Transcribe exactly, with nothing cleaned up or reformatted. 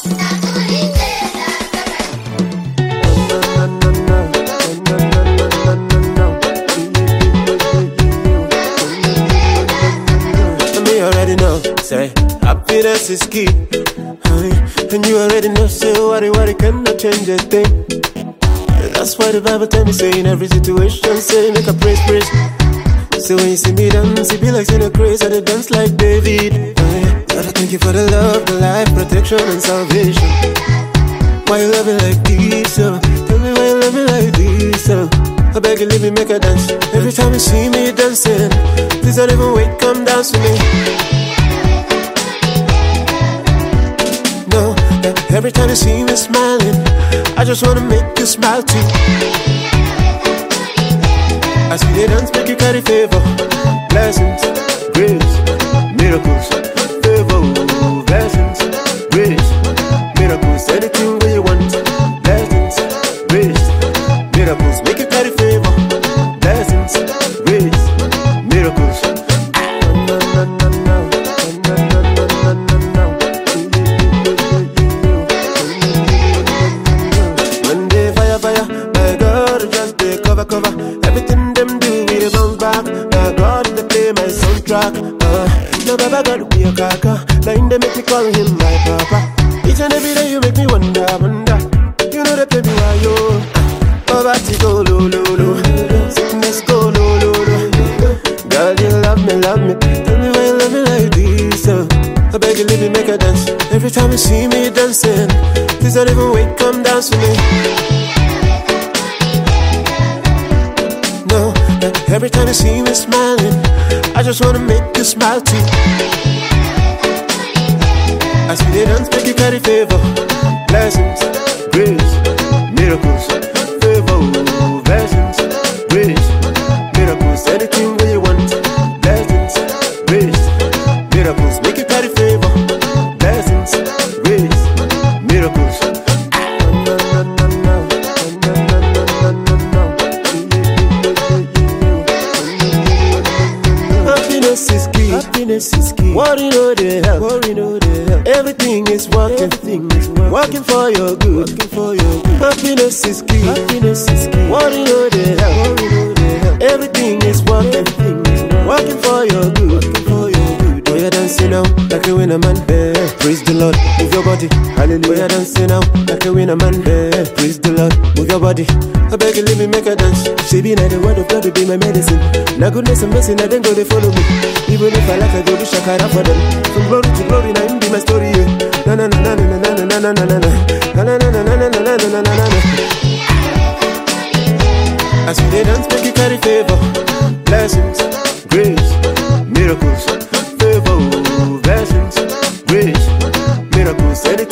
Say, happiness is key. And you already know, say, worry, worry cannot change a thing. That's why the Bible tell me, say, in every situation, say, make a praise, praise. So when you see me dance, it be like saying a craze, I dance like David. God, I thank you for the love, the life, protection, and salvation. Why you love me like this, oh? Tell me why you love me like this, oh? I beg you, leave me, make a dance. Every time you see me dancing, please don't even wait, come dance with me. Every time you see me smiling, I just wanna make you smile too. I see the dance make you carry favor, blessings, grace, miracles, favor, blessings, grace, miracles, anything that you want, blessings, grace, miracles, make you carry favor, blessings, grace, miracles. No, no, no, no, no, no, no, no, no. Cover. Everything them do, we the bounce back. Now God, they play my soundtrack. Uh, no Baba God, be a kaka. Now in they make me call him my papa. Each and every day you make me wonder, wonder. You know they play me why yo. Poverty go low, low, low. Sickness go low, low, low. Girl, you love me, love me. Tell me why you love me like this. Uh, I beg you, leave me, make a dance. Every time you see me dancing, please don't even wait, come dance with me. Every time you see me smiling, I just wanna make you smile too. I see the dance make you carry favor, blessings, grace, miracles, favor, blessings, grace, miracles, anything that you want, blessings, grace, miracles, make you carry favor, blessings, grace, miracles. No, no, no, no, no, no, no, no, no, no. Happiness is key. Happiness is key. Worry no they help. Worry no they help. Everything is working. Everything is working. Working for your good. Working for your good. Happiness is key. Happiness is key. Worry no they help. Worry no they help. Everything is working. Everything is working. Working for your good. Working for your good. When you're dancing now, like a winner man. Yeah. Praise the Lord. Move your body. Hallelujah. When you're dancing now, like a winner man. Yeah. Praise the Lord. Move your body. I beg you, leave me, make a dance. She be like the word of God to be my medicine. Now goodness and mercy, now then go they follow me. Even if I like, I go do shakara for them. From glory to glory, now him be my story. Na na na na na na na na na na na na na na na na na na na na. I see they dance, make you carry favor, blessings, grace, miracles, favor, blessings, grace, miracles.